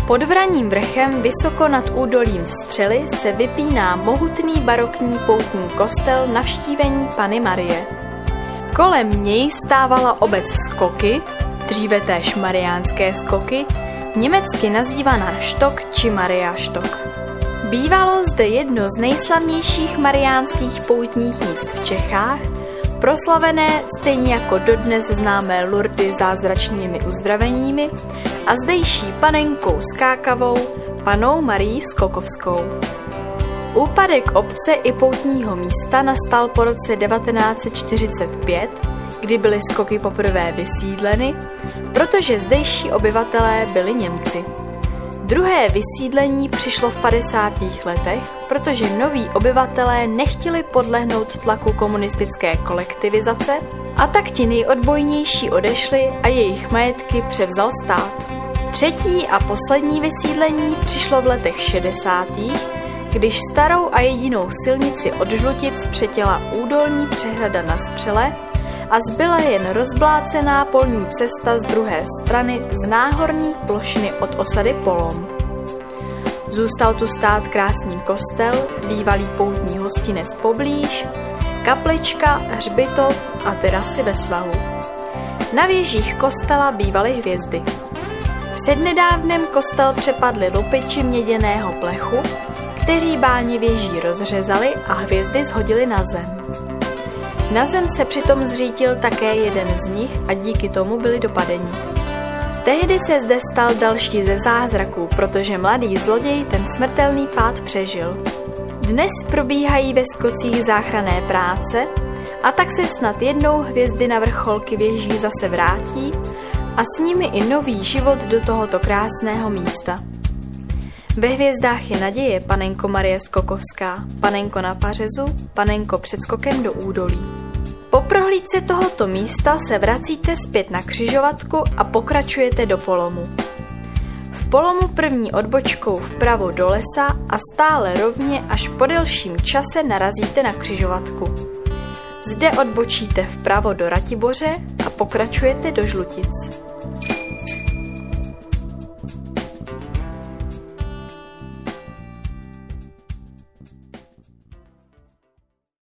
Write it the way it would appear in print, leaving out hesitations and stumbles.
Pod Vraním vrchem, vysoko nad údolím Střely, se vypíná mohutný barokní poutní kostel Navštívení Panny Marie. Kolem něj stávala obec Skoky, dříve též Mariánské Skoky, německy nazývaná Štok či Mariáštok. Bývalo zde jedno z nejslavnějších mariánských poutních míst v Čechách, proslavené stejně jako dodnes známé Lurdy zázračnými uzdraveními a zdejší panenkou Skákavou, Pannou Marií Skokovskou. Úpadek obce i poutního místa nastal po roce 1945, kdy byly Skoky poprvé vysídleny, protože zdejší obyvatelé byli Němci. Druhé vysídlení přišlo v 50. letech, protože noví obyvatelé nechtěli podlehnout tlaku komunistické kolektivizace a tak ti nejodbojnější odešli a jejich majetky převzal stát. Třetí a poslední vysídlení přišlo v letech 60., když starou a jedinou silnici od Žlutic přetěla údolní přehrada na Střele a zbyla jen rozblácená polní cesta z druhé strany z náhorní plošiny od osady Polom. Zůstal tu stát krásný kostel, bývalý poutní hostinec poblíž, kaplička, hřbitov a terasy ve svahu. Na věžích kostela bývaly hvězdy. Přednedávnem kostel přepadli lupiči měděného plechu, kteří báni věží rozřezali a hvězdy shodili na zem. Na zem se přitom zřítil také jeden z nich a díky tomu byli dopadeni. Tehdy se zde stal další ze zázraků, protože mladý zloděj ten smrtelný pád přežil. Dnes probíhají ve Skocích záchranné práce a tak se snad jednou hvězdy na vrcholky věží zase vrátí a s nimi i nový život do tohoto krásného místa. Ve hvězdách je naděje, panenko Marie Skokovská, panenko na pařezu, panenko před skokem do údolí. Po prohlídce tohoto místa se vracíte zpět na křižovatku a pokračujete do Polomu. V Polomu první odbočkou vpravo do lesa a stále rovně až po delším čase narazíte na křižovatku. Zde odbočíte vpravo do Ratiboře a pokračujete do Žlutic.